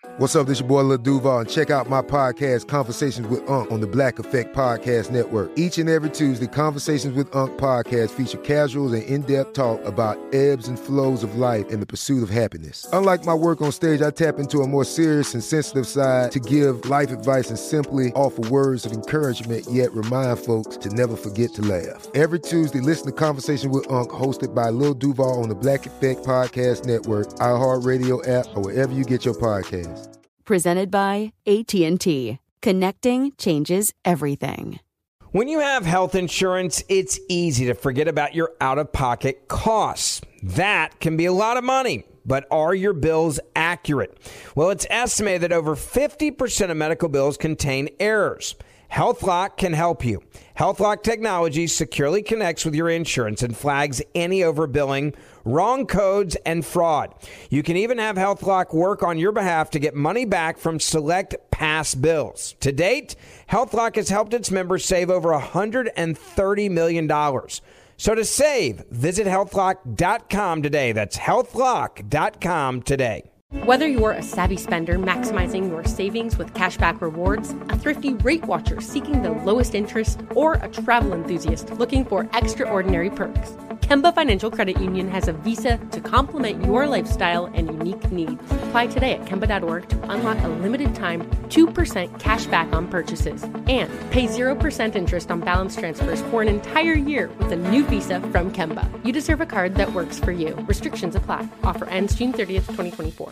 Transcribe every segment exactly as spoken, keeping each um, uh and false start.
What's up, this your boy Lil Duval, and check out my podcast, Conversations with Unc, on the Black Effect Podcast Network. Each and every Tuesday, Conversations with Unc podcast feature casuals and in-depth talk about ebbs and flows of life and the pursuit of happiness. Unlike my work on stage, I tap into a more serious and sensitive side to give life advice and simply offer words of encouragement, yet remind folks to never forget to laugh. Every Tuesday, listen to Conversations with Unc, hosted by Lil Duval on the Black Effect Podcast Network, iHeartRadio app, or wherever you get your podcasts. Presented by A T and T. Connecting changes everything. When you have health insurance, it's easy to forget about your out-of-pocket costs. That can be a lot of money, but are your bills accurate? Well, it's estimated that over fifty percent of medical bills contain errors. HealthLock can help you. HealthLock technology securely connects with your insurance and flags any overbilling, wrong codes, and fraud. You can even have HealthLock work on your behalf to get money back from select past bills. To date, HealthLock has helped its members save over one hundred thirty million dollars. So to save, visit health lock dot com today. That's health lock dot com today. Whether you're a savvy spender maximizing your savings with cashback rewards, a thrifty rate watcher seeking the lowest interest, or a travel enthusiast looking for extraordinary perks, Kemba Financial Credit Union has a visa to complement your lifestyle and unique needs. Apply today at kemba dot org to unlock a limited-time two percent cash back on purchases and pay zero percent interest on balance transfers for an entire year with a new visa from Kemba. You deserve a card that works for you. Restrictions apply. Offer ends June thirtieth, twenty twenty-four.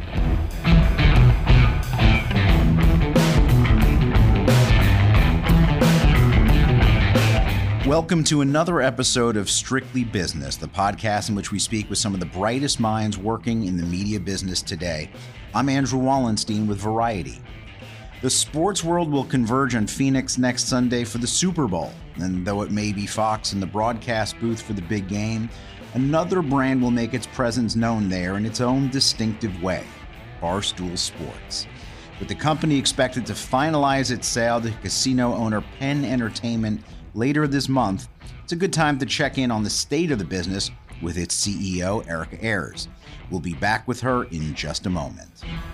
Welcome to another episode of Strictly Business, the podcast in which we speak with some of the brightest minds working in the media business today. I'm Andrew Wallenstein with Variety. The sports world will converge on Phoenix next Sunday for the Super Bowl, and though it may be Fox in the broadcast booth for the big game, another brand will make its presence known there in its own distinctive way, Barstool Sports. With the company expected to finalize its sale to casino owner Penn Entertainment later this month, it's a good time to check in on the state of the business with its C E O, Erica Ayers. We'll be back with her in just a moment.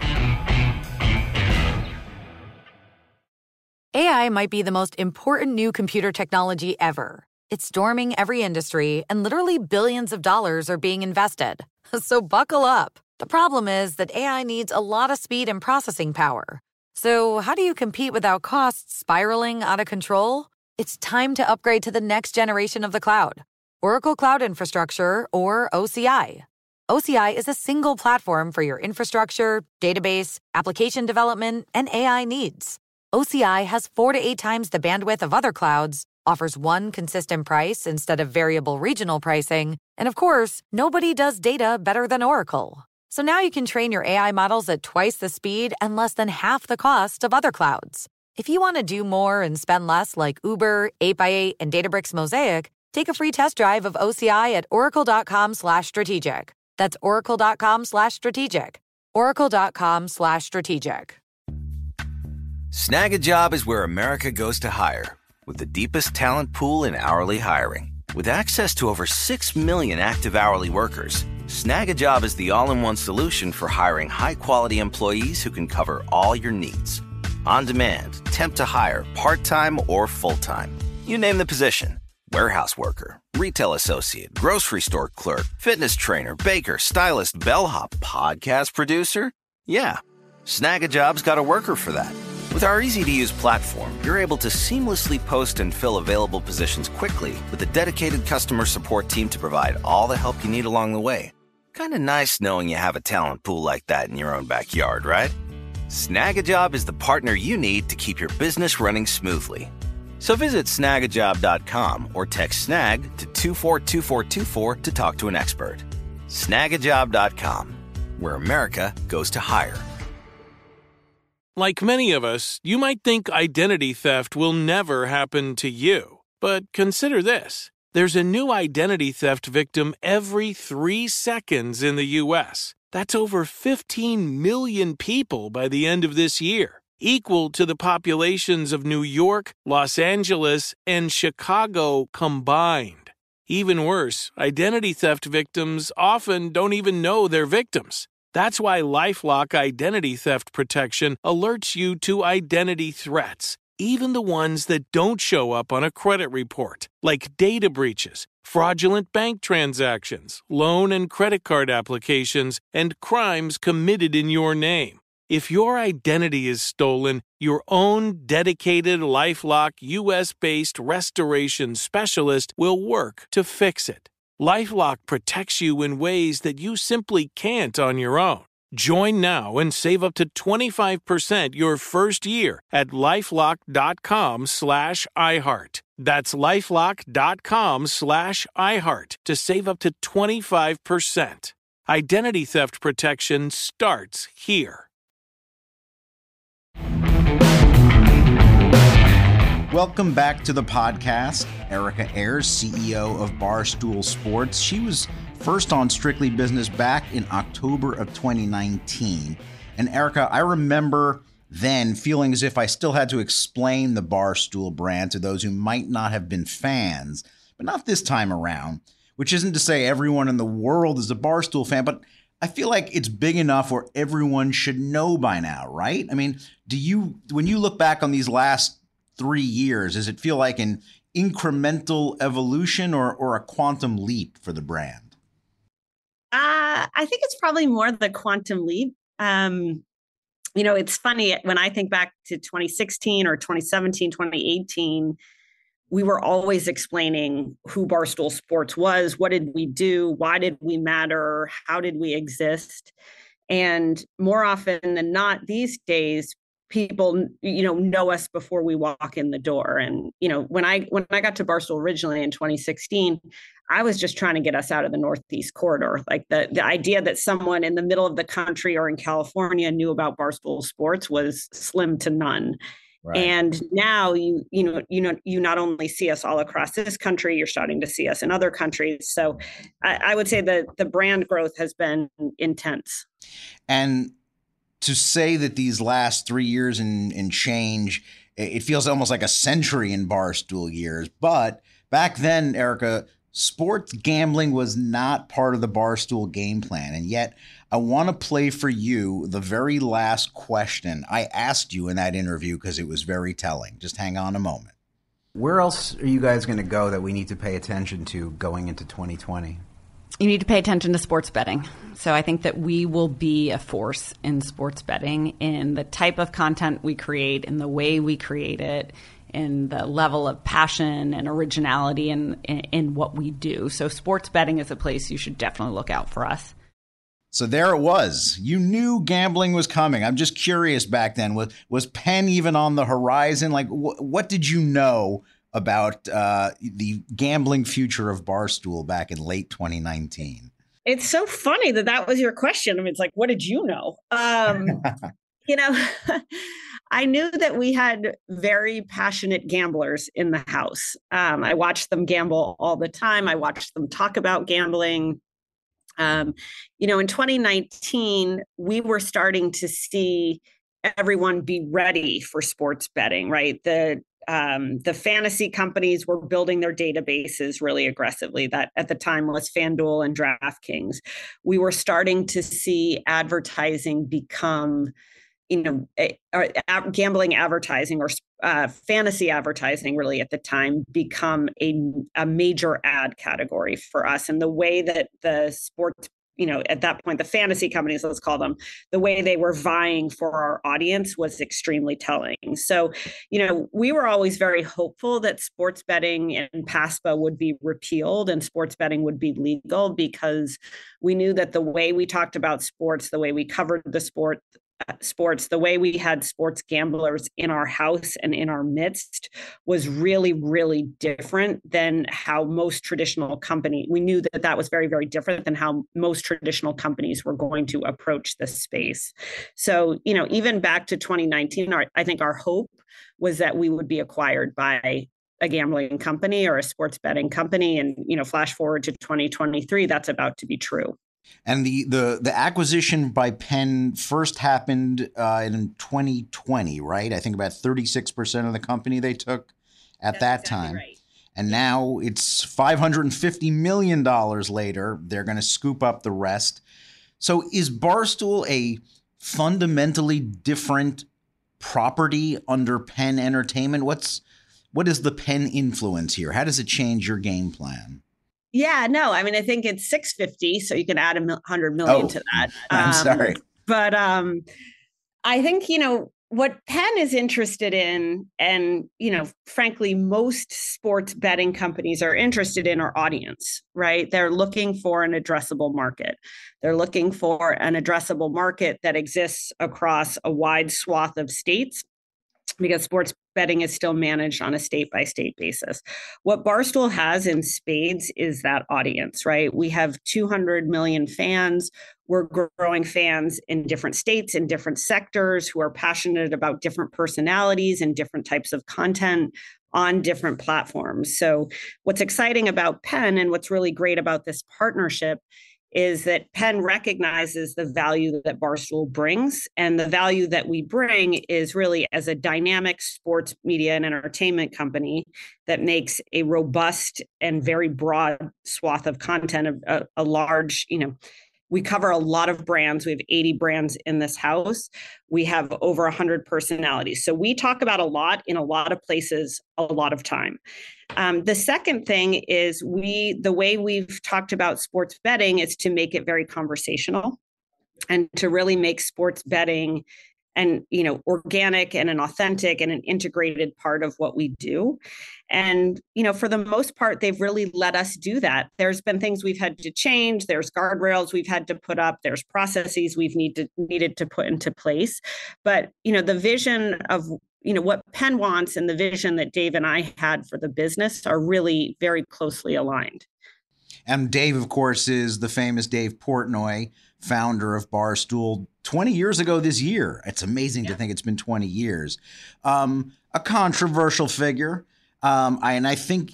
A I might be the most important new computer technology ever. It's storming every industry, and literally billions of dollars are being invested. So buckle up. The problem is that A I needs a lot of speed and processing power. So how do you compete without costs spiraling out of control? It's time to upgrade to the next generation of the cloud, Oracle Cloud Infrastructure, or O C I. O C I is a single platform for your infrastructure, database, application development, and A I needs. O C I has four to eight times the bandwidth of other clouds, offers one consistent price instead of variable regional pricing, and of course, nobody does data better than Oracle. So now you can train your A I models at twice the speed and less than half the cost of other clouds. If you want to do more and spend less like Uber, eight by eight, and Databricks Mosaic, take a free test drive of O C I at oracle.com slash strategic. That's oracle.com slash strategic. oracle.com slash strategic. Snag a Job is where America goes to hire, with the deepest talent pool in hourly hiring. With access to over six million active hourly workers, Snag a Job is the all-in-one solution for hiring high-quality employees who can cover all your needs. On demand, temp to hire, part-time or full-time. You name the position. Warehouse worker, retail associate, grocery store clerk, fitness trainer, baker, stylist, bellhop, podcast producer. Yeah, Snag a Job's got a worker for that. With our easy-to-use platform, you're able to seamlessly post and fill available positions quickly with a dedicated customer support team to provide all the help you need along the way. Kind of nice knowing you have a talent pool like that in your own backyard, right? Snag a Job is the partner you need to keep your business running smoothly. So visit snag a job dot com or text snag to two four two four two four to talk to an expert. snag a job dot com, where America goes to hire. Like many of us, you might think identity theft will never happen to you. But consider this. There's a new identity theft victim every three seconds in the U S That's over fifteen million people by the end of this year, equal to the populations of New York, Los Angeles, and Chicago combined. Even worse, identity theft victims often don't even know they're victims. That's why LifeLock Identity Theft Protection alerts you to identity threats, even the ones that don't show up on a credit report, like data breaches, fraudulent bank transactions, loan and credit card applications, and crimes committed in your name. If your identity is stolen, your own dedicated LifeLock U S-based restoration specialist will work to fix it. LifeLock protects you in ways that you simply can't on your own. Join now and save up to twenty-five percent your first year at LifeLock.com slash iHeart. That's LifeLock.com slash iHeart to save up to twenty-five percent. Identity theft protection starts here. Welcome back to the podcast. Erica Ayers, C E O of Barstool Sports. She was first on Strictly Business back in October of twenty nineteen. And Erica, I remember then feeling as if I still had to explain the Barstool brand to those who might not have been fans, but not this time around, which isn't to say everyone in the world is a Barstool fan, but I feel like it's big enough where everyone should know by now, right? I mean, do you, when you look back on these last three years, does it feel like an incremental evolution or, or a quantum leap for the brand? Uh, I think it's probably more the quantum leap. Um, you know, it's funny when I think back to twenty sixteen or twenty seventeen, twenty eighteen, we were always explaining who Barstool Sports was. What did we do? Why did we matter? How did we exist? And more often than not these days, people, you know, know us before we walk in the door. And, you know, when I, when I got to Barstool originally in twenty sixteen, I was just trying to get us out of the Northeast corridor. Like the, the idea that someone in the middle of the country or in California knew about Barstool Sports was slim to none. Right. And now you, you know, you know, you not only see us all across this country, you're starting to see us in other countries. So I, I would say that the brand growth has been intense. And to say that these last three years and, and change, it feels almost like a century in Barstool years. But back then, Erica, sports gambling was not part of the Barstool game plan. And yet I want to play for you the very last question I asked you in that interview because it was very telling. Just hang on a moment. Where else are you guys going to go that we need to pay attention to going into twenty twenty? You need to pay attention to sports betting. So I think that we will be a force in sports betting in the type of content we create, in the way we create it, in the level of passion and originality in, in, in what we do. So sports betting is a place you should definitely look out for us. So there it was. You knew gambling was coming. I'm just curious back then. Was, was Penn even on the horizon? Like, wh- what did you know about uh, the gambling future of Barstool back in late twenty nineteen? It's so funny that that was your question. I mean, it's like, what did you know? Um, you know, I knew that we had very passionate gamblers in the house. Um, I watched them gamble all the time. I watched them talk about gambling. Um, you know, in twenty nineteen, we were starting to see everyone be ready for sports betting, right? The Um, the fantasy companies were building their databases really aggressively. That at the time was FanDuel and DraftKings. We were starting to see advertising become, you know, a, a, a, gambling advertising or uh, fantasy advertising really at the time become a, a major ad category for us. And the way that the sports, you know, at that point, the fantasy companies, let's call them, the way they were vying for our audience was extremely telling. So, you know, we were always very hopeful that sports betting and PASPA would be repealed and sports betting would be legal, because we knew that the way we talked about sports, the way we covered the sport, sports, the way we had sports gamblers in our house and in our midst was really, really different than how most traditional company, we knew that that was very, very different than how most traditional companies were going to approach this space. So, you know, even back to twenty nineteen, our, I think our hope was that we would be acquired by a gambling company or a sports betting company. And, you know, flash forward to twenty twenty-three, that's about to be true. And the, the, the acquisition by Penn first happened uh, in twenty twenty, right? I think about thirty-six percent of the company they took at That's that exactly time. Right. And now it's five hundred fifty million dollars later. They're going to scoop up the rest. So is Barstool a fundamentally different property under Penn Entertainment? What's what is the Penn influence here? How does it change your game plan? Yeah, no, I mean, I think it's six fifty, so you can add a mil- hundred million oh, to that. I'm um, sorry. But um, I think, you know, what Penn is interested in, and, you know, frankly, most sports betting companies are interested in our audience, right? They're looking for an addressable market. They're looking for an addressable market that exists across a wide swath of states, because sports betting is still managed on a state by state basis. What Barstool has in spades is that audience, right? We have two hundred million fans. We're growing fans in different states, in different sectors, who are passionate about different personalities and different types of content on different platforms. So what's exciting about Penn, and what's really great about this partnership, is that Penn recognizes the value that Barstool brings. And the value that we bring is really as a dynamic sports media and entertainment company that makes a robust and very broad swath of content, a, a large, you know, we cover a lot of brands. We have eighty brands in this house. We have over one hundred personalities. So we talk about a lot in a lot of places, a lot of time. Um, the second thing is we, the way we've talked about sports betting is to make it very conversational and to really make sports betting and, you know, organic and an authentic and an integrated part of what we do. And, you know, for the most part, they've really let us do that. There's been things we've had to change. There's guardrails we've had to put up. There's processes we've need to, needed to put into place. But, you know, the vision of, you know, what Penn wants and the vision that Dave and I had for the business are really very closely aligned. And Dave, of course, is the famous Dave Portnoy, founder of Barstool, twenty years ago this year. It's amazing yeah. to think it's been twenty years. Um, a controversial figure. Um, I, and I think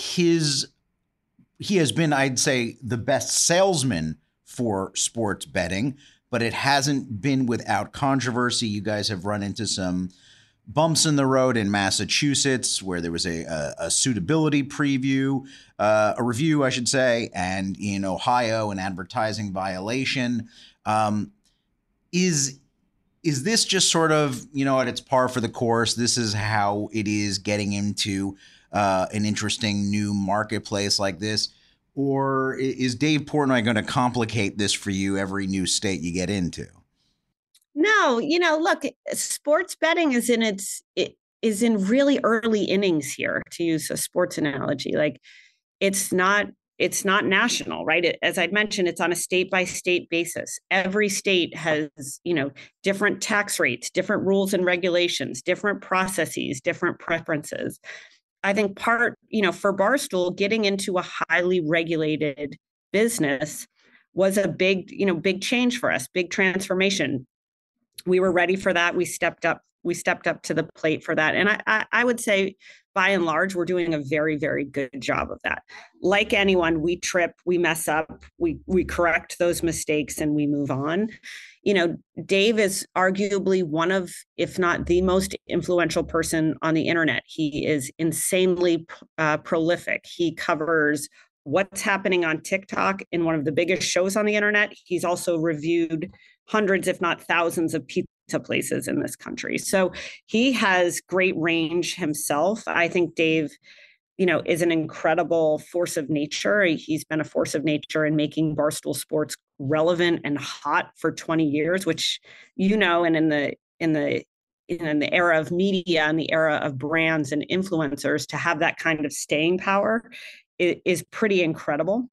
his he has been, I'd say, the best salesman for sports betting, but it hasn't been without controversy. You guys have run into some bumps in the road in Massachusetts, where there was a, a, a suitability preview, uh, a review, I should say, and in Ohio, an advertising violation. Um, is is this just sort of, you know, at its par for the course? This is how it is getting into uh, an interesting new marketplace like this? Or is Dave Portnoy going to complicate this for you every new state you get into? No, you know, look, sports betting is in its it is in really early innings here, to use a sports analogy. Like it's not it's not national, right? It, as I'd mentioned, it's on a state by state basis. Every state has, you know, different tax rates, different rules and regulations, different processes, different preferences. I think part, you know, for Barstool, getting into a highly regulated business was a big, you know, big change for us, big transformation. We were ready for that. We stepped up. We stepped up to the plate for that. And I, I, I would say, by and large, we're doing a very, very good job of that. Like anyone, we trip, we mess up, we we correct those mistakes, and we move on. You know, Dave is arguably one of, if not the most influential person on the internet. He is insanely uh, prolific. He covers what's happening on TikTok in one of the biggest shows on the internet. He's also reviewed hundreds, if not thousands, of pizza places in this country. So he has great range himself. I think Dave, you know, is an incredible force of nature. He's been a force of nature in making Barstool Sports relevant and hot for twenty years, which, you know, and in the in the in the era of media and the era of brands and influencers, to have that kind of staying power is, is pretty incredible.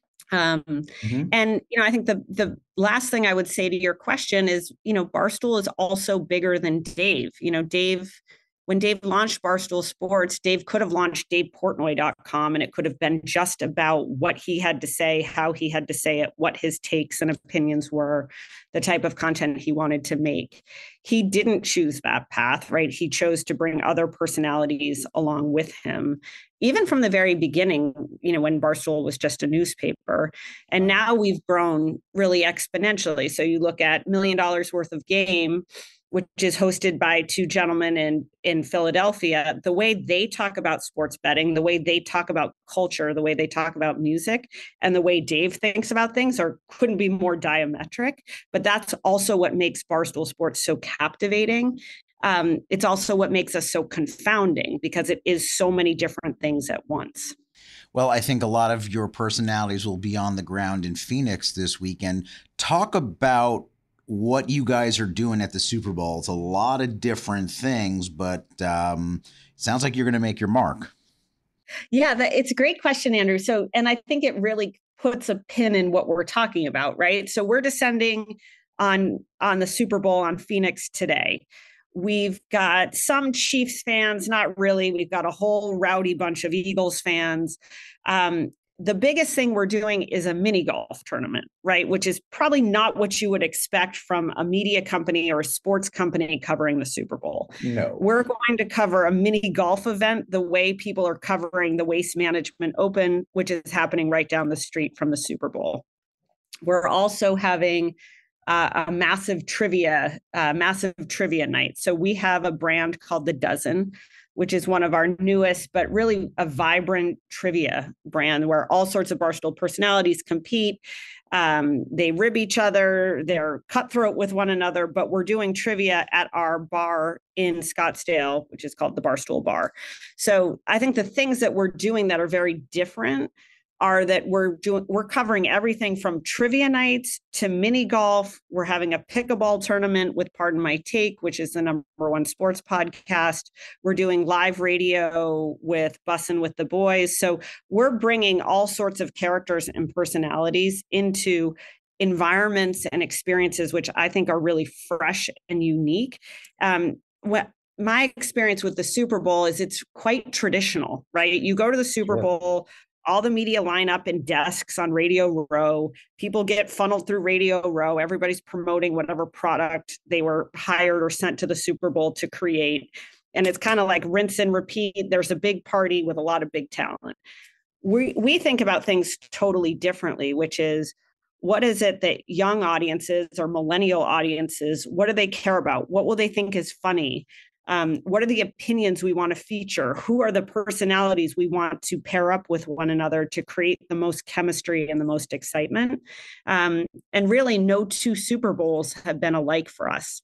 Um, mm-hmm. And, you know, I think the the last thing I would say to your question is, you know, Barstool is also bigger than Dave. You know, Dave, when Dave launched Barstool Sports, Dave could have launched Dave Portnoy dot com, and it could have been just about what he had to say, how he had to say it, what his takes and opinions were, the type of content he wanted to make. He didn't choose that path, right? He chose to bring other personalities along with him, even from the very beginning, you know, when Barstool was just a newspaper. And now we've grown really exponentially. So you look at million dollars worth of game, which is hosted by two gentlemen in, in Philadelphia, the way they talk about sports betting, the way they talk about culture, the way they talk about music, and the way Dave thinks about things are couldn't be more diametric. But that's also what makes Barstool Sports so captivating. Um, it's also what makes us so confounding because it is so many different things at once. Well, I think a lot of your personalities will be on the ground in Phoenix this weekend. Talk about what you guys are doing at the Super Bowl. It's a lot of different things, but um, it sounds like you're going to make your mark. Yeah, that, it's a great question, Andrew. So, and I think it really puts a pin in what we're talking about, right? So we're descending on, on the Super Bowl on Phoenix today. We've got some Chiefs fans, not really. We've got a whole rowdy bunch of Eagles fans. Um, The biggest thing we're doing is a mini golf tournament, right? Which is probably not what you would expect from a media company or a sports company covering the Super Bowl. No. We're going to cover a mini golf event the way people are covering the Waste Management Open, which is happening right down the street from the Super Bowl. We're also having uh, a massive trivia, uh, massive trivia night. So we have a brand called The Dozen, which is one of our newest, but really a vibrant trivia brand where all sorts of Barstool personalities compete. Um, they rib each other, they're cutthroat with one another, but we're doing trivia at our bar in Scottsdale, which is called the Barstool Bar. So I think the things that we're doing that are very different are that we're doing, we're covering everything from trivia nights to mini golf. We're having a pickleball tournament with Pardon My Take, which is the number one sports podcast. We're doing live radio with Bussin' with the Boys. So we're bringing all sorts of characters and personalities into environments and experiences, which I think are really fresh and unique. Um, what my experience with the Super Bowl is it's quite traditional, right? You go to the Super Sure. Bowl, all the media line up in desks on Radio Row. People get funneled through Radio Row. Everybody's promoting whatever product they were hired or sent to the Super Bowl to create. And it's kind of like rinse and repeat. There's a big party with a lot of big talent. We we think about things totally differently, which is, what is it that young audiences or millennial audiences, what do they care about? What will they think is funny? Um, what are the opinions we want to feature? Who are the personalities we want to pair up with one another to create the most chemistry and the most excitement? Um, and really, no two Super Bowls have been alike for us.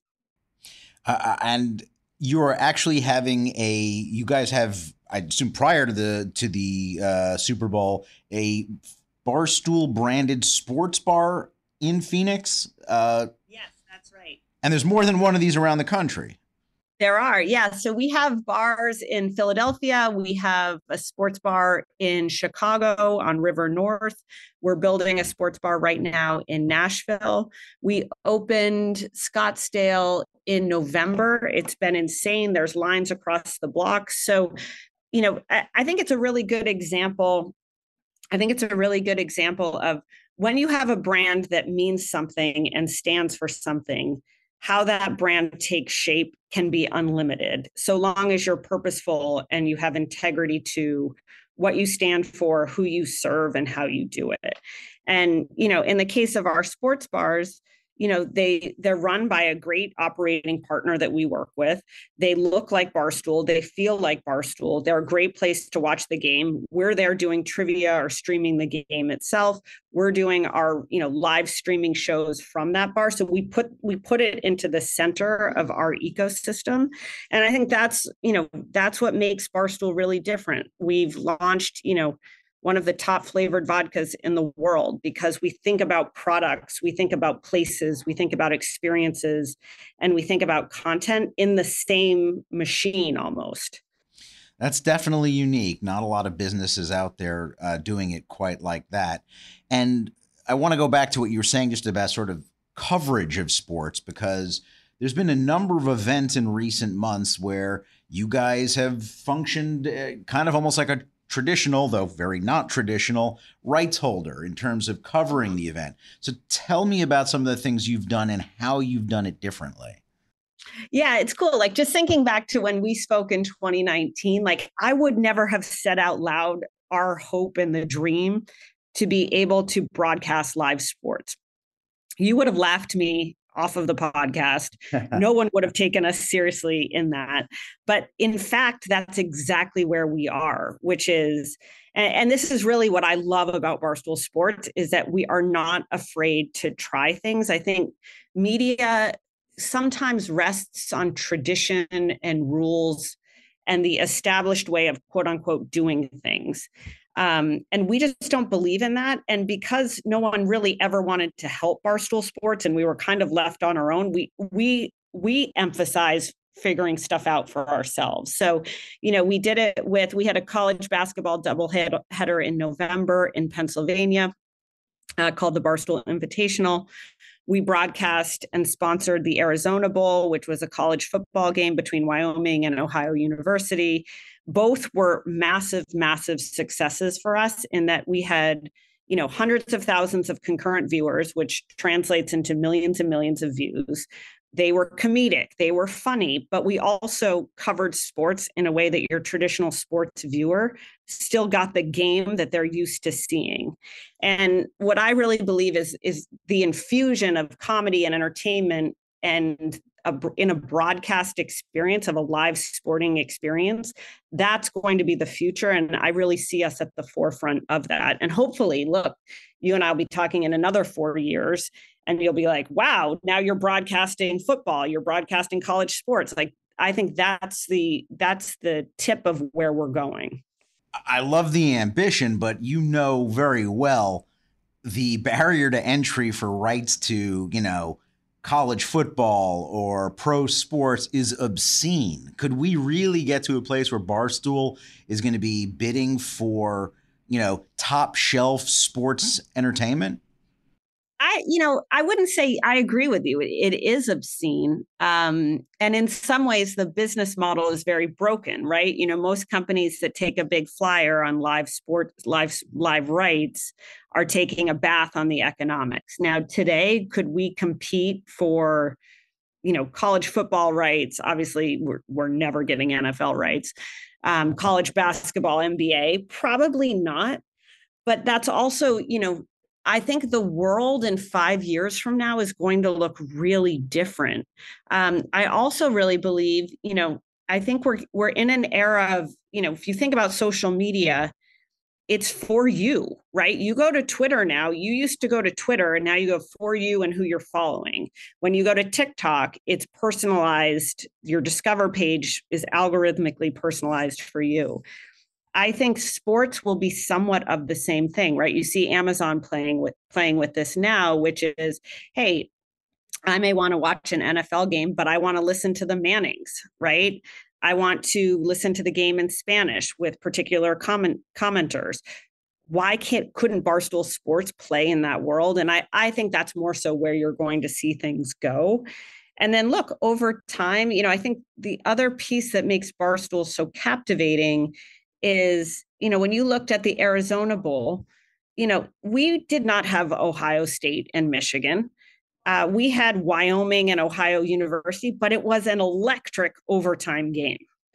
Uh, and you're actually having a, you guys have, I assume prior to the, to the uh, Super Bowl, a Barstool branded sports bar in Phoenix. Uh, yes, that's right. And there's more than one of these around the country. There are, yeah. So we have bars in Philadelphia. We have a sports bar in Chicago on River North. We're building a sports bar right now in Nashville. We opened Scottsdale in November. It's been insane. There's lines across the block. So, you know, I, I think it's a really good example. I think it's a really good example of when you have a brand that means something and stands for something, how that brand takes shape can be unlimited, so long as you're purposeful and you have integrity to what you stand for, who you serve, and how you do it. And, you know, in the case of our sports bars, you know, they, they're run by a great operating partner that we work with. They look like Barstool. They feel like Barstool. They're a great place to watch the game. We're there doing trivia or streaming the game itself. We're doing our, you know, live streaming shows from that bar. So we put, we put it into the center of our ecosystem. And I think that's, you know, that's what makes Barstool really different. We've launched, you know, one of the top flavored vodkas in the world because we think about products, we think about places, we think about experiences, and we think about content in the same machine almost. That's definitely unique. Not a lot of businesses out there uh, doing it quite like that. And I want to go back to what you were saying just about sort of coverage of sports, because there's been a number of events in recent months where you guys have functioned uh, kind of almost like a traditional, though very not traditional, rights holder in terms of covering the event. So tell me about some of the things you've done and how you've done it differently. Yeah, it's cool. Like just thinking back to when we spoke in twenty nineteen, like I would never have said out loud our hope and the dream to be able to broadcast live sports. You would have laughed me off of the podcast. No one would have taken us seriously in that. But in fact, that's exactly where we are, which is, and, and this is really what I love about Barstool Sports, is that we are not afraid to try things. I think media sometimes rests on tradition and rules and the established way of quote unquote doing things. Um, and we just don't believe in that. And because no one really ever wanted to help Barstool Sports and we were kind of left on our own, we we we emphasize figuring stuff out for ourselves. So, you know, we did it with, we had a college basketball doubleheader in November in Pennsylvania uh, called the Barstool Invitational. We broadcast and sponsored the Arizona Bowl, which was a college football game between Wyoming and Ohio University. Both were massive, massive successes for us in that we had, you know, hundreds of thousands of concurrent viewers, which translates into millions and millions of views. They were comedic, they were funny, but we also covered sports in a way that your traditional sports viewer still got the game that they're used to seeing. And what I really believe is, is the infusion of comedy and entertainment and a, in a broadcast experience of a live sporting experience, that's going to be the future. And I really see us at the forefront of that. And hopefully, look, you and I will be talking in another four years and you'll be like, wow, now you're broadcasting football, you're broadcasting college sports. Like, I think that's the that's the tip of where we're going. I love the ambition, but you know very well the barrier to entry for rights to, you know, college football or pro sports is obscene. Could we really get to a place where Barstool is going to be bidding for, you know, top shelf sports entertainment? I, you know, I wouldn't say I agree with you. It, it is obscene. Um, and in some ways, the business model is very broken, right? You know, most companies that take a big flyer on live sport, live, live rights are taking a bath on the economics. Now, today, could we compete for, you know, college football rights? Obviously, we're, we're never getting N F L rights. Um, college basketball, N B A, probably not. But that's also, you know, I think the world in five years from now is going to look really different. Um, I also really believe, you know, I think we're we're in an era of, you know, if you think about social media, it's for you, right? You go to Twitter now. You used to go to Twitter and now you go for you and who you're following. When you go to TikTok, it's personalized. Your Discover page is algorithmically personalized for you. I think sports will be somewhat of the same thing, right? You see Amazon playing with playing with this now, which is, hey, I may want to watch an N F L game, but I want to listen to the Mannings, right? I want to listen to the game in Spanish with particular comment commenters. Why can't couldn't Barstool Sports play in that world? And I, I think that's more so where you're going to see things go. And then look, over time, you know, I think the other piece that makes Barstool so captivating is, you know, when you looked at the Arizona Bowl, you know, we did not have Ohio State and Michigan. Uh, we had Wyoming and Ohio University, but it was an electric overtime game.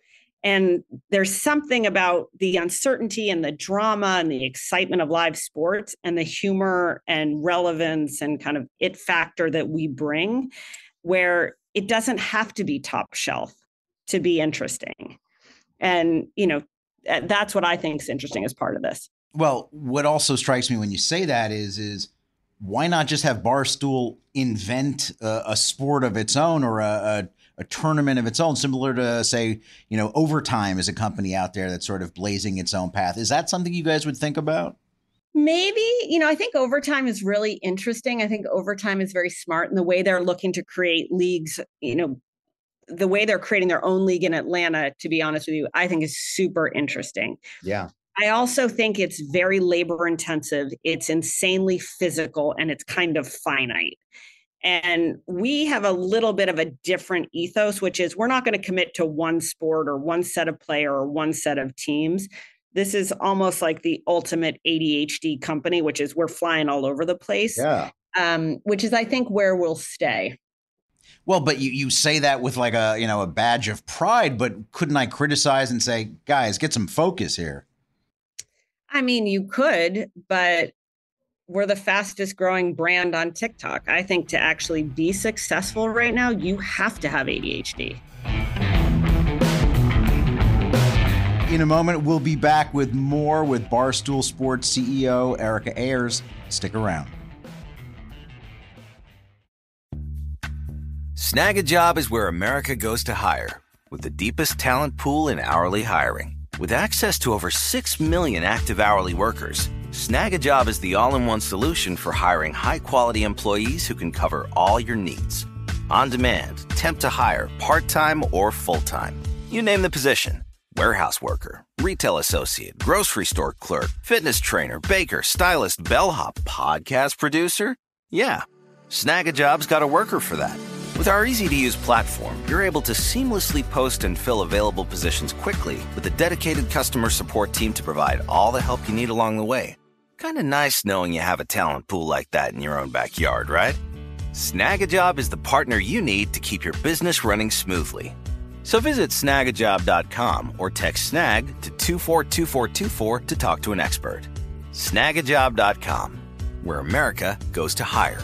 And there's something about the uncertainty and the drama and the excitement of live sports and the humor and relevance and kind of it factor that we bring, where it doesn't have to be top shelf to be interesting. And, you know, that's what I think is interesting as part of this. Well, what also strikes me when you say that is, is why not just have Barstool invent a, a sport of its own or a, a, a tournament of its own, similar to, say, you know, Overtime is a company out there that's sort of blazing its own path. Is that something you guys would think about? Maybe, you know, I think Overtime is really interesting. I think Overtime is very smart in the way they're looking to create leagues, you know, the way they're creating their own league in Atlanta, to be honest with you, I think is super interesting. Yeah. I also think it's very labor intensive. It's insanely physical and it's kind of finite. And we have a little bit of a different ethos, which is we're not going to commit to one sport or one set of player or one set of teams. This is almost like the ultimate A D H D company, which is we're flying all over the place. Yeah. Um, which is, I think, where we'll stay. Well, but you, you say that with like a, you know, a badge of pride, but couldn't I criticize and say, guys, get some focus here? I mean, you could, but we're the fastest growing brand on TikTok. I think to actually be successful right now, you have to have A D H D. In a moment, we'll be back with more with Barstool Sports C E O Erica Ayers. Stick around. Snag a Job is where America goes to hire, with the deepest talent pool in hourly hiring. With access to over six million active hourly workers, Snag a Job is the all-in-one solution for hiring high-quality employees who can cover all your needs. On demand, temp to hire, part-time or full-time. You name the position. Warehouse worker, retail associate, grocery store clerk, fitness trainer, baker, stylist, bellhop, podcast producer. Yeah, Snag a Job's got a worker for that. With our easy-to-use platform, you're able to seamlessly post and fill available positions quickly with a dedicated customer support team to provide all the help you need along the way. Kind of nice knowing you have a talent pool like that in your own backyard, right? Snag a Job is the partner you need to keep your business running smoothly. So visit snag a job dot com or text SNAG to two four two four two four to talk to an expert. snag a job dot com, where America goes to hire.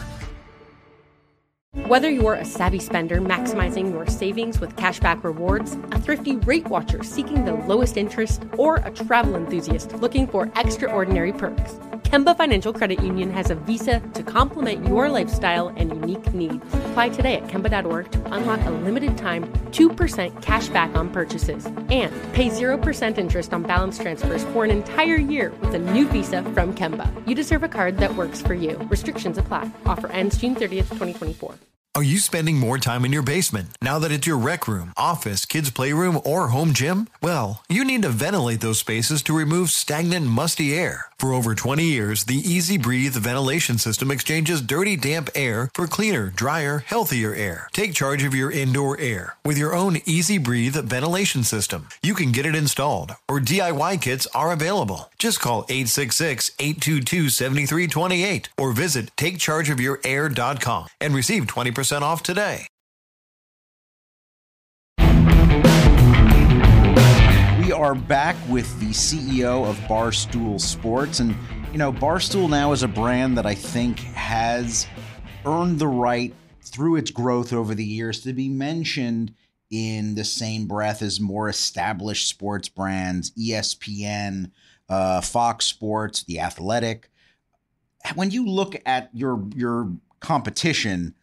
Whether you're a savvy spender maximizing your savings with cashback rewards, a thrifty rate watcher seeking the lowest interest, or a travel enthusiast looking for extraordinary perks, Kemba Financial Credit Union has a visa to complement your lifestyle and unique needs. Apply today at Kemba dot org to unlock a limited time two percent cash back on purchases and pay zero percent interest on balance transfers for an entire year with a new visa from Kemba. You deserve a card that works for you. Restrictions apply. Offer ends June thirtieth, twenty twenty-four. Are you spending more time in your basement now that it's your rec room, office, kids' playroom, or home gym? Well, you need to ventilate those spaces to remove stagnant, musty air. For over twenty years, the Easy Breathe ventilation system exchanges dirty, damp air for cleaner, drier, healthier air. Take charge of your indoor air with your own Easy Breathe ventilation system. You can get it installed, or D I Y kits are available. Just call eight six six, eight two two, seven three two eight or visit take charge of your air dot com and receive twenty percent off today. We are back with the C E O of Barstool Sports. And, you know, Barstool now is a brand that I think has earned the right through its growth over the years to be mentioned in the same breath as more established sports brands, E S P N, uh, Fox Sports, The Athletic. When you look at your your competition,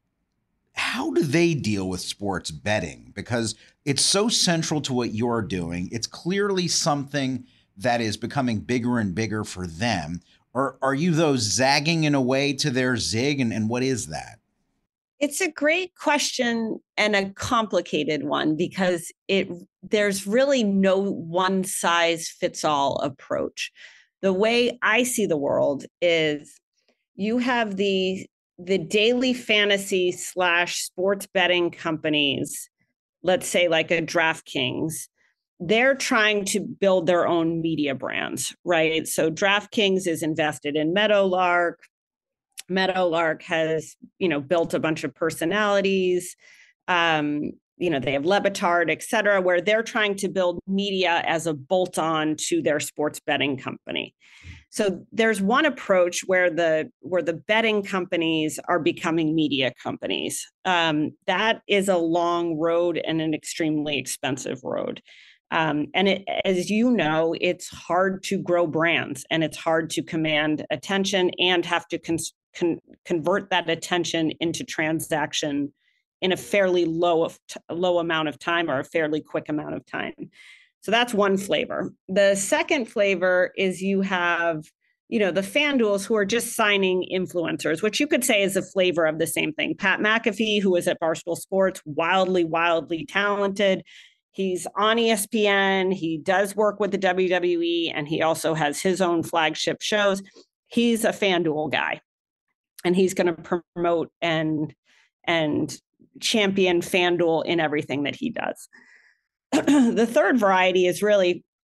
how do they deal with sports betting? Because it's so central to what you're doing. It's clearly something that is becoming bigger and bigger for them. Or are you, though, zagging in a way to their zig? And, and what is that? It's a great question and a complicated one because it there's really no one size fits all approach. The way I see the world is you have the the daily fantasy slash sports betting companies, let's say like a DraftKings, they're trying to build their own media brands, right? So DraftKings is invested in Meadowlark. Meadowlark has, you know, built a bunch of personalities. Um, you know, they have Le Batard, et cetera, where they're trying to build media as a bolt-on to their sports betting company. So there's one approach where the where the betting companies are becoming media companies. Um, that is a long road and an extremely expensive road. Um, and it, as you know, it's hard to grow brands and it's hard to command attention and have to con- con- convert that attention into transaction in a fairly low of t- low amount of time or a fairly quick amount of time. So that's one flavor. The second flavor is you have, you know, the FanDuels who are just signing influencers, which you could say is a flavor of the same thing. Pat McAfee, who is at Barstool Sports, wildly, wildly talented. He's on E S P N. He does work with the W W E, and he also has his own flagship shows. He's a FanDuel guy, and he's going to promote and and champion FanDuel in everything that he does. The third variety is really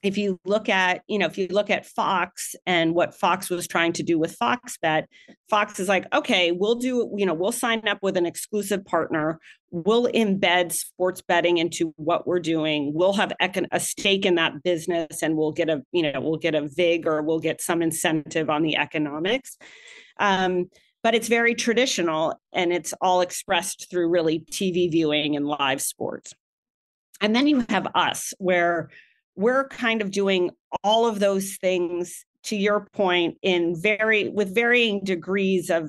if you look at, you know, if you look at Fox and what Fox was trying to do with Fox Bet, Fox is like, okay, we'll do, you know, we'll sign up with an exclusive partner. We'll embed sports betting into what we're doing. We'll have econ- a stake in that business, and we'll get a, you know, we'll get a vig, or we'll get some incentive on the economics. Um, but it's very traditional, and it's all expressed through really T V viewing and live sports. And then you have us, where we're kind of doing all of those things, to your point, in very with varying degrees of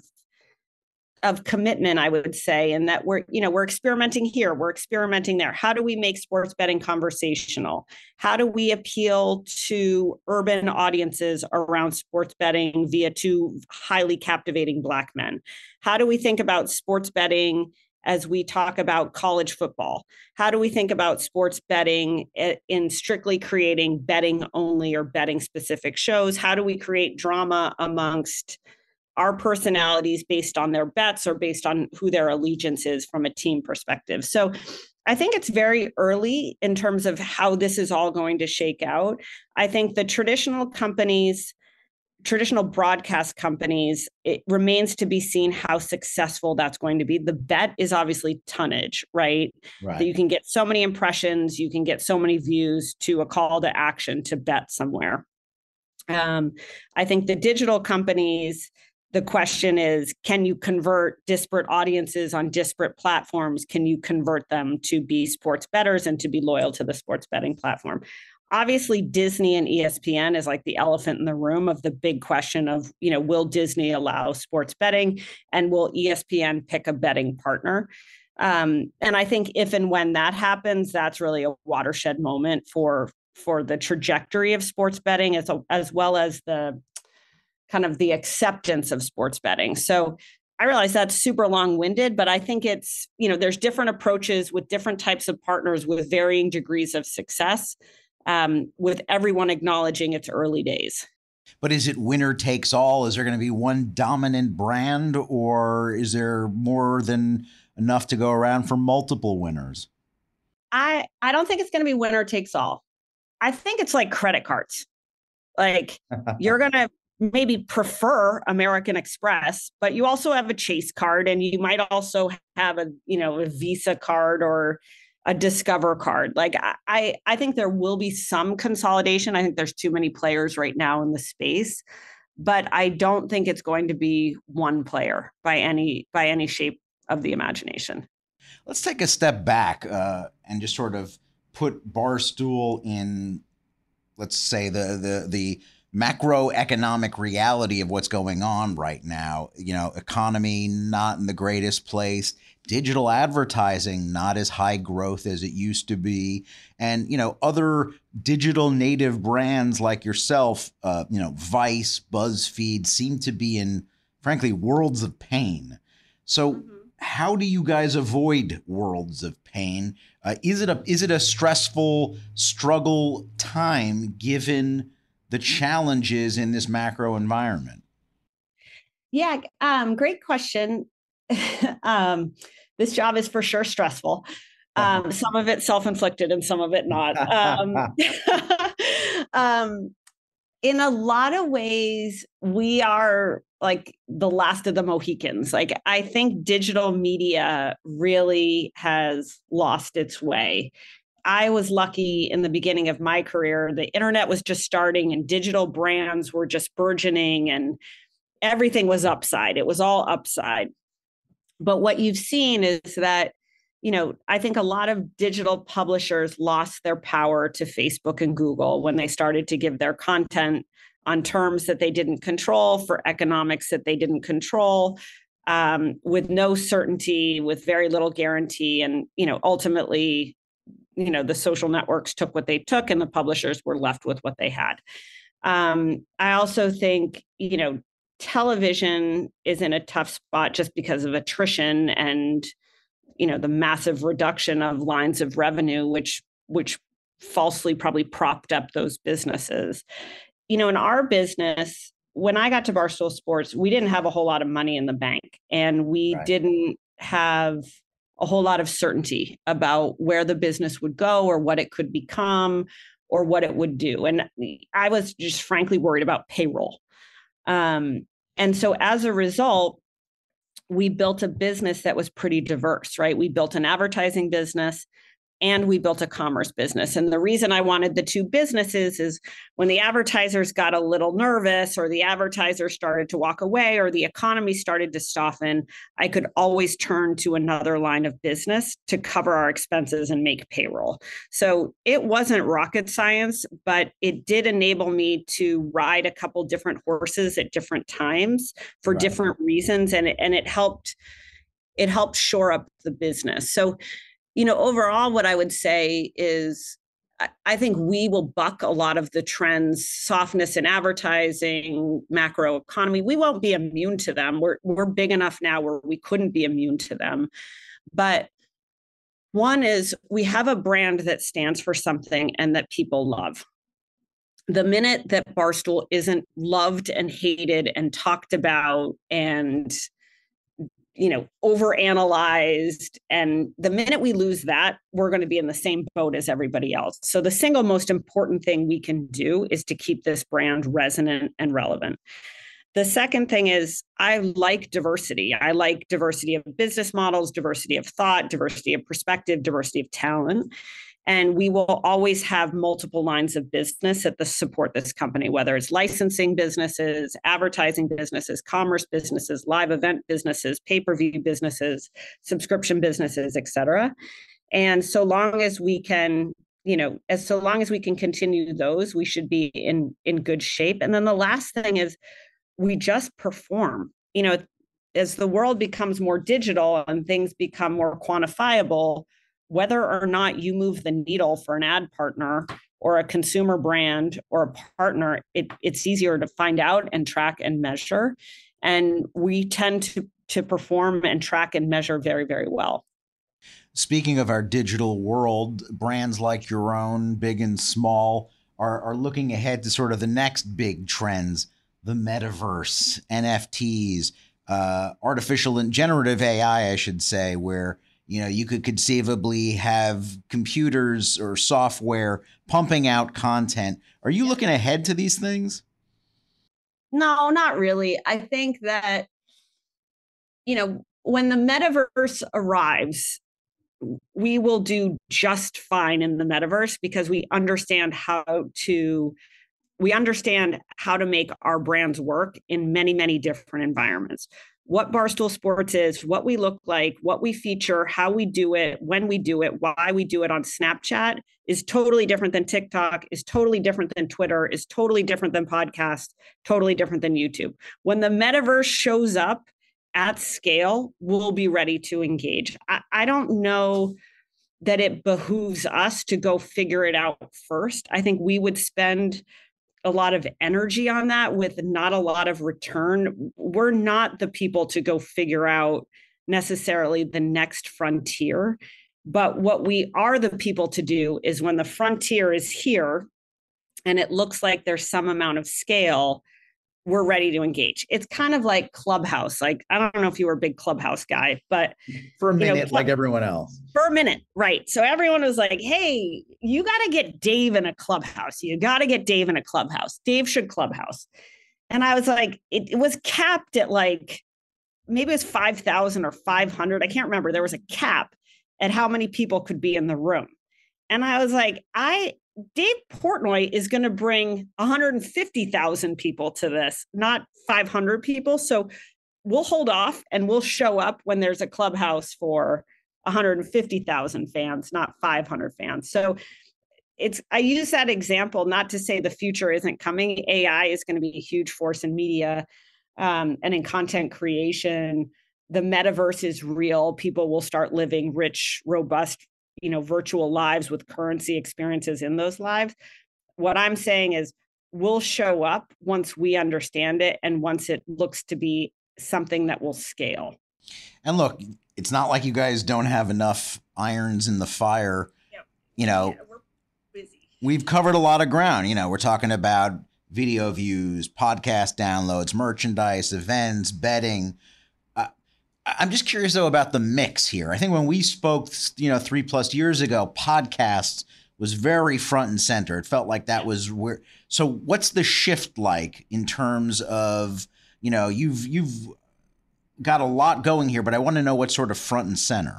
of commitment, I would say, and that we're, you know, we're experimenting here, we're experimenting there. How do we make sports betting conversational? How do we appeal to urban audiences around sports betting via two highly captivating Black men? How do we think about sports betting as we talk about college football? How do we think about sports betting in strictly creating betting only or betting specific shows? How do we create drama amongst our personalities based on their bets or based on who their allegiance is from a team perspective? So I think it's very early in terms of how this is all going to shake out. I think the traditional companies, traditional broadcast companies, it remains to be seen how successful that's going to be. The bet is obviously tonnage, right? Right. That you can get so many impressions, you can get so many views to a call to action to bet somewhere. Um, I think the digital companies, the question is, can you convert disparate audiences on disparate platforms? Can you convert them to be sports bettors and to be loyal to the sports betting platform? Obviously, Disney and E S P N is like the elephant in the room of the big question of, you know, will Disney allow sports betting, and will E S P N pick a betting partner? Um, and I think if and when that happens, that's really a watershed moment for for the trajectory of sports betting, as, a, as well as the kind of the acceptance of sports betting. So I realize that's super long-winded, but I think it's, you know, there's different approaches with different types of partners with varying degrees of success, um, with everyone acknowledging its early days. But is it winner takes all? Is there going to be one dominant brand, or is there more than enough to go around for multiple winners? I, I don't think it's going to be winner takes all. I think it's like credit cards. Like you're going to maybe prefer American Express, but you also have a Chase card, and you might also have a, you know, a Visa card or a Discover card. Like I, I think there will be some consolidation. I think there's too many players right now in the space, but I don't think it's going to be one player by any, by any shape of the imagination. Let's take a step back uh, and just sort of put Barstool in, let's say, the, the, the, macroeconomic reality of what's going on right now. You know, economy not in the greatest place, digital advertising not as high growth as it used to be, and, you know, other digital native brands like yourself, uh, you know, Vice, BuzzFeed, seem to be in, frankly, worlds of pain. So mm-hmm. How do you guys avoid worlds of pain? Uh, is it a is it a stressful struggle time given the challenges in this macro environment? Yeah, um, great question. um, this job is for sure stressful. Um, some of it self-inflicted and some of it not. Um, um, in a lot of ways, we are like the last of the Mohicans. Like, I think digital media really has lost its way. I was lucky in the beginning of my career. The internet was just starting and digital brands were just burgeoning and everything was upside. It was all upside. But what you've seen is that, you know, I think a lot of digital publishers lost their power to Facebook and Google when they started to give their content on terms that they didn't control, for economics that they didn't control, um, with no certainty, with very little guarantee. And, you know, ultimately, you know, the social networks took what they took and the publishers were left with what they had. Um, I also think, you know, television is in a tough spot just because of attrition and, you know, the massive reduction of lines of revenue, which, which falsely probably propped up those businesses. You know, in our business, when I got to Barstool Sports, we didn't have a whole lot of money in the bank, and we right. didn't have a whole lot of certainty about where the business would go or what it could become or what it would do. And I was just frankly worried about payroll. Um, and so as a result, we built a business that was pretty diverse, right? We built an advertising business and we built a commerce business. And the reason I wanted the two businesses is when the advertisers got a little nervous or the advertisers started to walk away or the economy started to soften, I could always turn to another line of business to cover our expenses and make payroll. So it wasn't rocket science, but it did enable me to ride a couple different horses at different times for right. different reasons. And it, and it helped, it helped shore up the business. So you know, overall, what I would say is I think we will buck a lot of the trends, softness in advertising, macro economy. We won't be immune to them. We're we're big enough now where we couldn't be immune to them. But one is we have a brand that stands for something and that people love. The minute that Barstool isn't loved and hated and talked about and you know, overanalyzed. And the minute we lose that, we're going to be in the same boat as everybody else. So the single most important thing we can do is to keep this brand resonant and relevant. The second thing is I like diversity. I like diversity of business models, diversity of thought, diversity of perspective, diversity of talent. And we will always have multiple lines of business that support this company, whether it's licensing businesses, advertising businesses, commerce businesses, live event businesses, pay-per-view businesses, subscription businesses, et cetera. And so long as we can, you know, as so long as we can continue those, we should be in, in good shape. And then the last thing is we just perform. You know, as the world becomes more digital and things become more quantifiable, whether or not you move the needle for an ad partner or a consumer brand or a partner, it, it's easier to find out and track and measure. And we tend to, to perform and track and measure very, very well. Speaking of our digital world, brands like your own, big and small, are, are looking ahead to sort of the next big trends, the metaverse, N F Ts, uh, artificial and generative A I, I should say, where you know, you could conceivably have computers or software pumping out content. Are you looking ahead to these things? No, not really. I think that, you know, when the metaverse arrives, we will do just fine in the metaverse because we understand how to, we understand how to make our brands work in many, many different environments. What Barstool Sports is, what we look like, what we feature, how we do it, when we do it, why we do it on Snapchat is totally different than TikTok, is totally different than Twitter, is totally different than podcasts, totally different than YouTube. When the metaverse shows up at scale, we'll be ready to engage. I, I don't know that it behooves us to go figure it out first. I think we would spend a lot of energy on that with not a lot of return. We're not the people to go figure out necessarily the next frontier. But what we are the people to do is when the frontier is here and it looks like there's some amount of scale, we're ready to engage. It's kind of like Clubhouse. Like, I don't know if you were a big Clubhouse guy, but for a minute, you know, like everyone else. For a minute, right. So everyone was like, hey, you got to get Dave in a Clubhouse. You got to get Dave in a Clubhouse. Dave should Clubhouse. And I was like, it, it was capped at like, maybe it was five thousand or five hundred. I can't remember. There was a cap at how many people could be in the room. And I was like, I, Dave Portnoy is going to bring one hundred fifty thousand people to this, not five hundred people. So we'll hold off and we'll show up when there's a Clubhouse for one hundred fifty thousand fans, not five hundred fans. So it's, I use that example, not to say the future isn't coming. A I is going to be a huge force in media um, and in content creation. The metaverse is real. People will start living rich, robust, you know, virtual lives with currency experiences in those lives. What I'm saying is we'll show up once we understand it and once it looks to be something that will scale. And look, it's not like you guys don't have enough irons in the fire. Yep. You know, yeah, we're busy. We've covered a lot of ground. You know, we're talking about video views, podcast downloads, merchandise, events, betting. I'm just curious, though, about the mix here. I think when we spoke, you know, three plus years ago, podcasts was very front and center. It felt like that was where. So what's the shift like in terms of, you know, you've you've got a lot going here, but I want to know what's sort of front and center.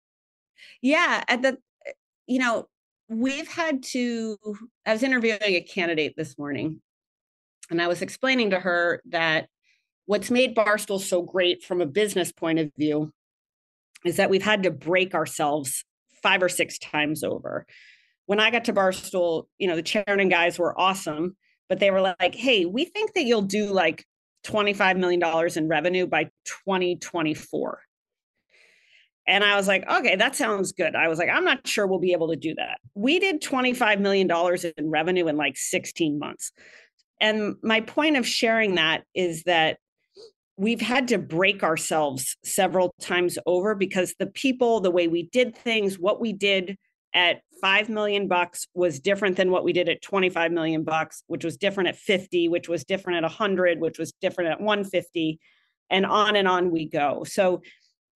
Yeah, at the, you know, we've had to, I was interviewing a candidate this morning, and I was explaining to her that what's made Barstool so great from a business point of view is that we've had to break ourselves five or six times over. When I got to Barstool, you know, the Chernin guys were awesome, but they were like, hey, we think that you'll do like twenty-five million dollars in revenue by twenty twenty-four. And I was like, okay, that sounds good. I was like, I'm not sure we'll be able to do that. We did twenty-five million dollars in revenue in like sixteen months. And my point of sharing that is that we've had to break ourselves several times over because the people, the way we did things, what we did at five million bucks was different than what we did at twenty-five million bucks, which was different at fifty, which was different at one hundred, which was different at one hundred fifty, and on and on we go. So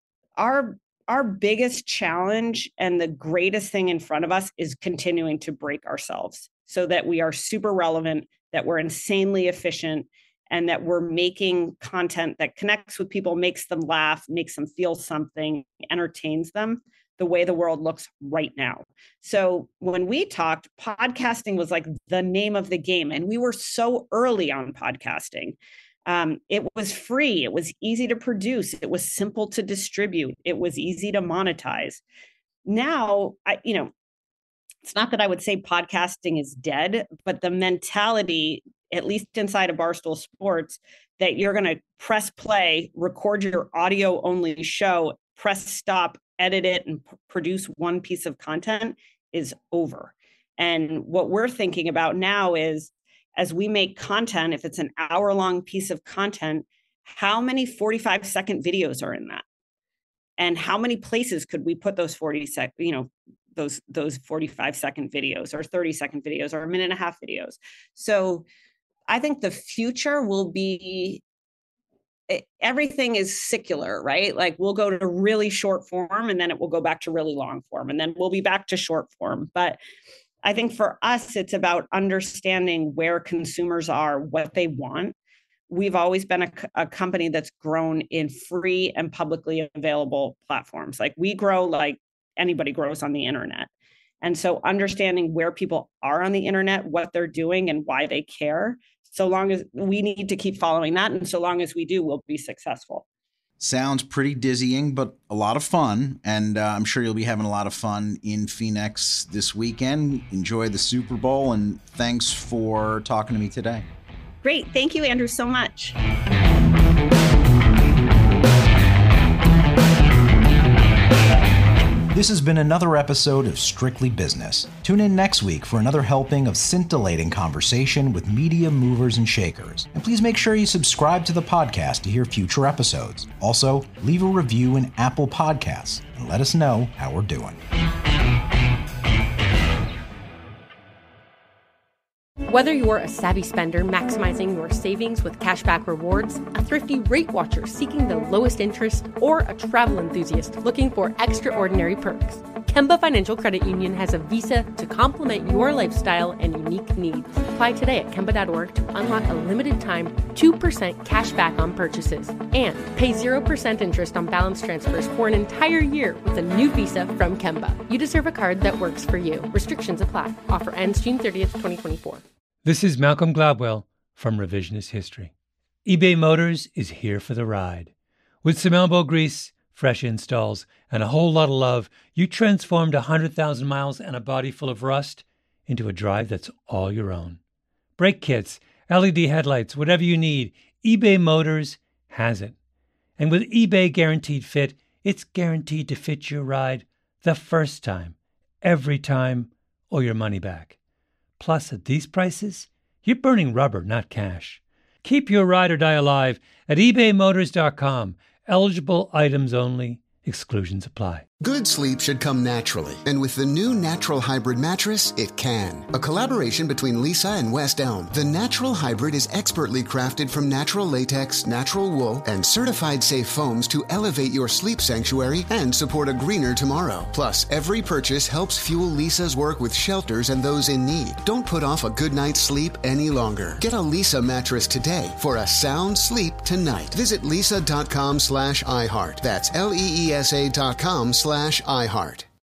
our Our biggest challenge and the greatest thing in front of us is continuing to break ourselves so that we are super relevant, that we're insanely efficient, and that we're making content that connects with people, makes them laugh, makes them feel something, entertains them the way the world looks right now. So when we talked, podcasting was like the name of the game, and we were so early on podcasting. Um, it was free. It was easy to produce. It was simple to distribute. It was easy to monetize. Now, I, you know, it's not that I would say podcasting is dead, but the mentality, at least inside of Barstool Sports, that you're going to press play, record your audio only show, press stop, edit it, and p- produce one piece of content is over. And what we're thinking about now is, as we make content, if it's an hour long piece of content, how many forty-five second videos are in that? And how many places could we put those forty sec, you know, those, those forty-five second videos or thirty second videos or a minute and a half videos? So I think the future will be, everything is secular, right? Like we'll go to really short form and then it will go back to really long form and then we'll be back to short form. But I think for us, it's about understanding where consumers are, what they want. We've always been a, a company that's grown in free and publicly available platforms. Like we grow like anybody grows on the internet. And so understanding where people are on the internet, what they're doing and why they care, so long as we need to keep following that. And so long as we do, we'll be successful. Sounds pretty dizzying, but a lot of fun. And uh, I'm sure you'll be having a lot of fun in Phoenix this weekend. Enjoy the Super Bowl. And thanks for talking to me today. Great. Thank you, Andrew, so much. This has been another episode of Strictly Business. Tune in next week for another helping of scintillating conversation with media movers and shakers. And please make sure you subscribe to the podcast to hear future episodes. Also, leave a review in Apple Podcasts and let us know how we're doing. Whether you're a savvy spender maximizing your savings with cashback rewards, a thrifty rate watcher seeking the lowest interest, or a travel enthusiast looking for extraordinary perks, Kemba Financial Credit Union has a visa to complement your lifestyle and unique needs. Apply today at Kemba dot org to unlock a limited time two percent cash back on purchases and pay zero percent interest on balance transfers for an entire year with a new visa from Kemba. You deserve a card that works for you. Restrictions apply. Offer ends June thirtieth, twenty twenty-four. This is Malcolm Gladwell from Revisionist History. eBay Motors is here for the ride. With some elbow grease, fresh installs, and a whole lot of love, you transformed one hundred thousand miles and a body full of rust into a drive that's all your own. Brake kits, L E D headlights, whatever you need, eBay Motors has it. And with eBay Guaranteed Fit, it's guaranteed to fit your ride the first time, every time, or your money back. Plus, at these prices, you're burning rubber, not cash. Keep your ride or die alive at ebay motors dot com. Eligible items only. Exclusions apply. Good sleep should come naturally, and with the new Natural Hybrid mattress, it can. A collaboration between Lisa and West Elm, the Natural Hybrid is expertly crafted from natural latex, natural wool, and certified safe foams to elevate your sleep sanctuary and support a greener tomorrow. Plus, every purchase helps fuel Lisa's work with shelters and those in need. Don't put off a good night's sleep any longer. Get a Lisa mattress today for a sound sleep tonight. Visit lisa.com slash iHeart. That's L E E S A dot com slash iHeart.